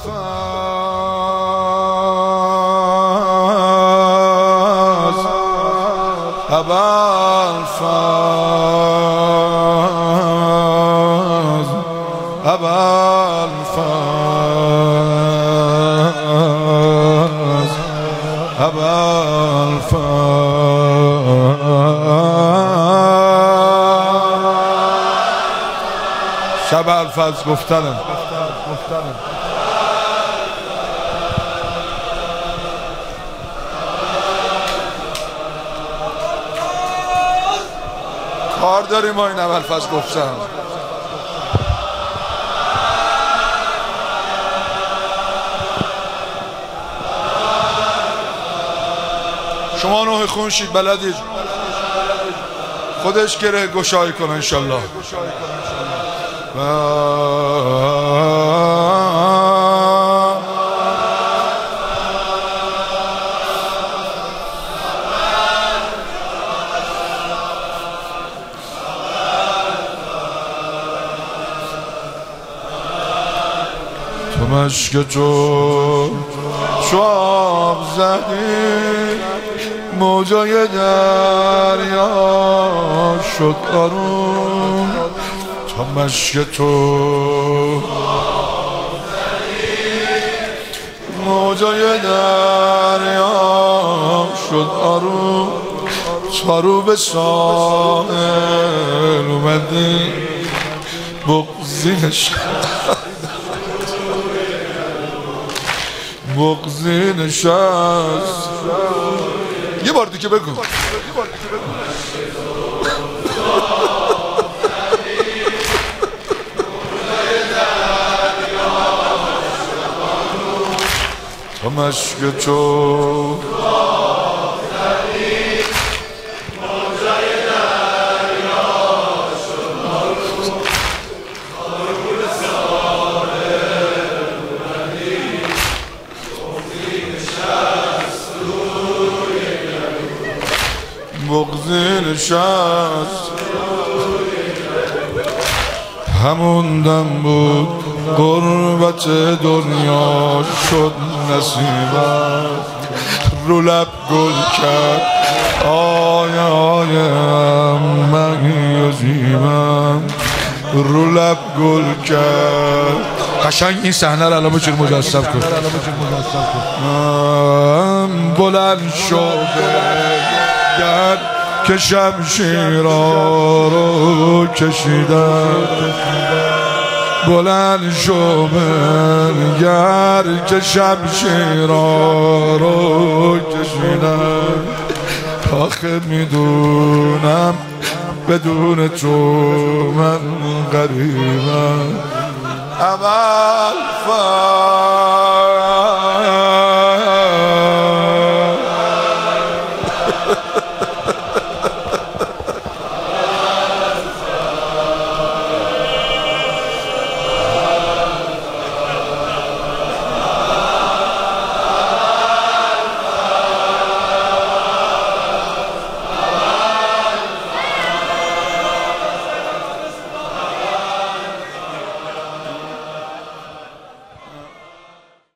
شب الفضل گفتنم کار داریم ما این اول فضل گفتم. شما نوح خونشید بلدید خودش گره گشایی کنه انشالله. تو مشک چو آب زدی موجای دریا شد آروم. تو مشک تو موجای دریا شد آروم. تا رو به ساحل اومدی بغضی نشست. یه بار دیگه بگو. تو مشک تو بغضی نشست. همون دم بود غربت دنیا شد نصیبم. رو لب گل کرد آیه آیه من یزیمم. رو لب گل کرد. قشنگ این صحنه رو الان بچون مجسم کن. بلند شد گر که شمشیرها رو کشیدم. بلند شو گر که شمشیرها رو کشیدم. آخه میدونم بدون تو من غریبم. اول